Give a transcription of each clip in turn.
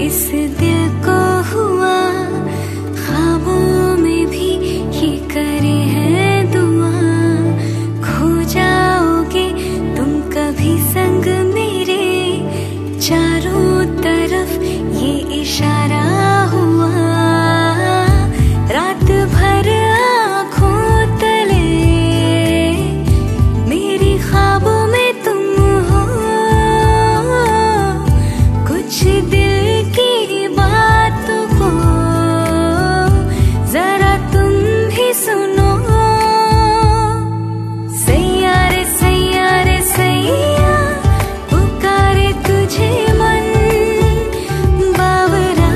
इस दिल को हुआ ख्वाबों में भी ये करे है दुआ, खो जाओगे तुम कभी संग मेरे, चारों तरफ ये इशारा हुआ। रात भर आँखों तले मेरी ख्वाबों में तुम हो, कुछ दिल की बातों को जरा तुम भी सुनो। सैया रे सैया रे सैया पुकारे तुझे मन बावरा,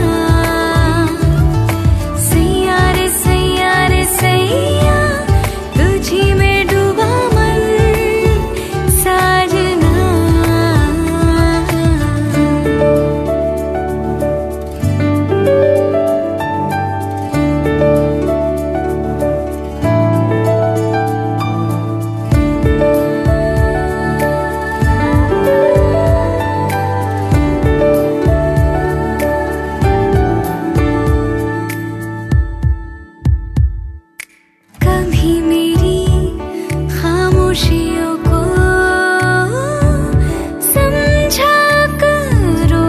सैया रे सैया तुझी में डूबा मन साजना। कभी मेरी खामोशियों को समझा करो,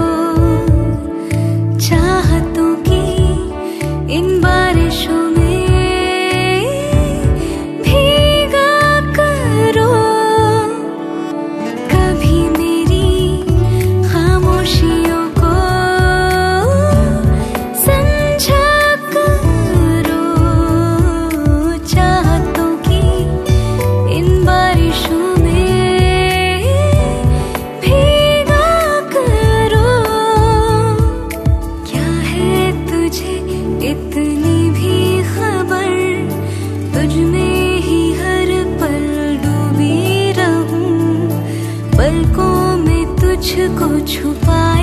चाहतों की इन बारिशों में भीगा करो। कभी मेरी खामोशियों को समझा करो, चाहतों की इन बारिशों में भीगा करो। क्या है तुझे इतनी भी खबर, तुझ में ही हर पल डूबी रहूं, पलकों में तुझको छुपा